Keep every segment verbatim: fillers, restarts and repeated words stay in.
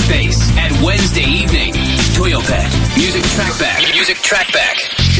Space at Wednesday evening. Toyopet Music Trackback. Music Trackback.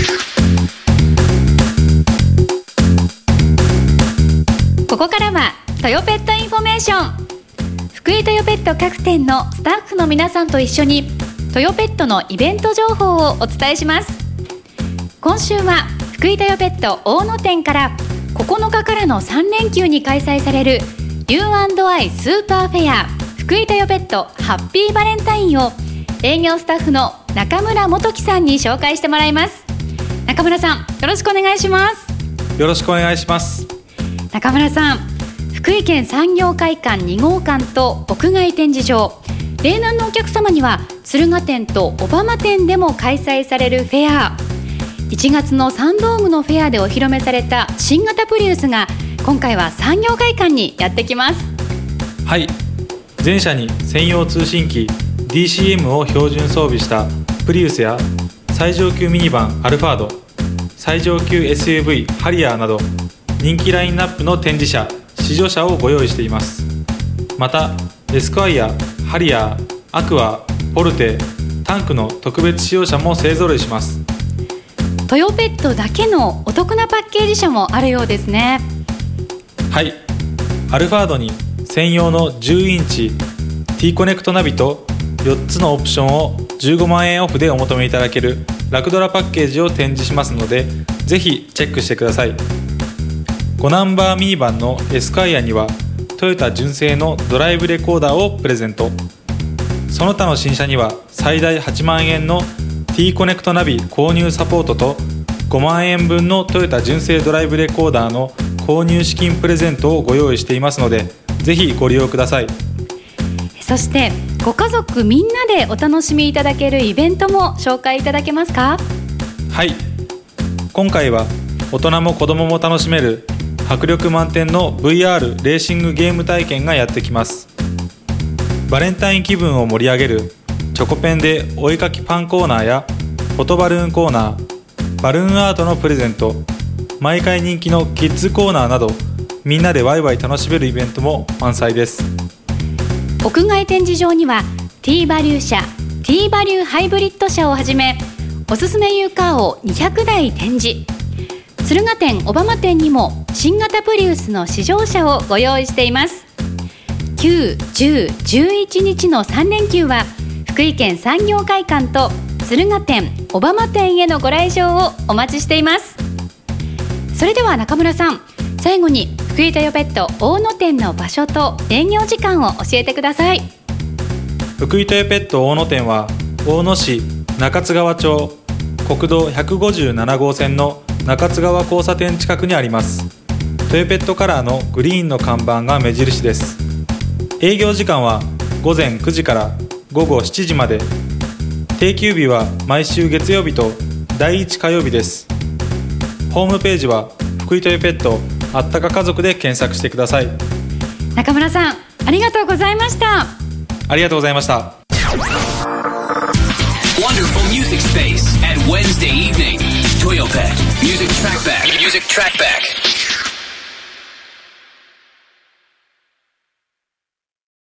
ここからはトヨペットインフォメーション。福井トヨペット各店のスタッフの皆さんと一緒にトヨペットのイベント情報をお伝えします。今週は福井トヨペット大野店からここのかからのさん連休に開催される ユーアンドアイ スーパーフェア福井トヨペットハッピーバレンタインを営業スタッフの中村元樹さんに紹介してもらいます。中村さん、よろしくお願いします。 よろしくお願いします。 中村さん、福井県産業会館に号館と屋外展示場、例年のお客様には敦賀店と小浜店でも開催されるフェア、いちがつのサンドームのフェアでお披露目された新型プリウスが今回は産業会館にやってきます。 はい、全車に専用通信機 ディーシーエム を標準装備したプリウスや最上級ミニバンアルファード、最上級 エスユーブイ ハリアーなど人気ラインナップの展示車、試乗車をご用意しています。またエスクワイア、ハリアー、アクア、ポルテ、タンクの特別仕様車も勢ぞろいします。 トヨペットだけのお得なパッケージ車もあるようですね。 はい、アルファードに専用のじゅうインチ T コネクトナビとよっつのオプションをじゅうごまんえんオフでお求めいただけるラクドラパッケージを展示しますので、ぜひチェックしてください。ごナンバーミニバンのエスクワイアにはトヨタ純正のドライブレコーダーをプレゼント。その他の新車には最大はちまんえんの T コネクトナビ購入サポートとごまんえんぶんのトヨタ純正ドライブレコーダーの購入資金プレゼントをご用意していますので、ぜひご利用ください。 そしてご家族みんなでお楽しみいただけるイベントも紹介いただけますか？ はい、今回は大人も子供も楽しめる迫力満点の ブイアール レーシングゲーム体験がやってきます。バレンタイン気分を盛り上げるチョコペンでお絵かきパンコーナーやフォトバルーンコーナー、バルーンアートのプレゼント、毎回人気のキッズコーナーなど、みんなでワイワイ楽しめるイベントも満載です。 屋外展示場には T バリュー車、T バリューハイブリッド車をはじめおすすめユーカーをにひゃくだい展示、敦賀店、小浜店にも新型プリウスの試乗車をご用意しています。きゅう、じゅう、じゅういちにちのさん連休は福井県産業会館と敦賀店、小浜店へのご来場をお待ちしています。それでは中村さん、最後に福井トヨペット大野店の場所と営業時間を教えてください。 福井トヨペット大野店は大野市中津川町国道ひゃくごじゅうななごうせんの中津川交差点近くにあります。トヨペットカラーのグリーンの看板が目印です。営業時間はごぜんくじからごごしちじまで、定休日は毎週月曜日とだいいち火曜日です。ホームページは福井トヨペットあったか家族で検索してください。 中村さん、ありがとうございました。 ありがとうございました。 Wonderful Music Space at Wednesday evening. Toyopet Music Trackback. Music Trackback.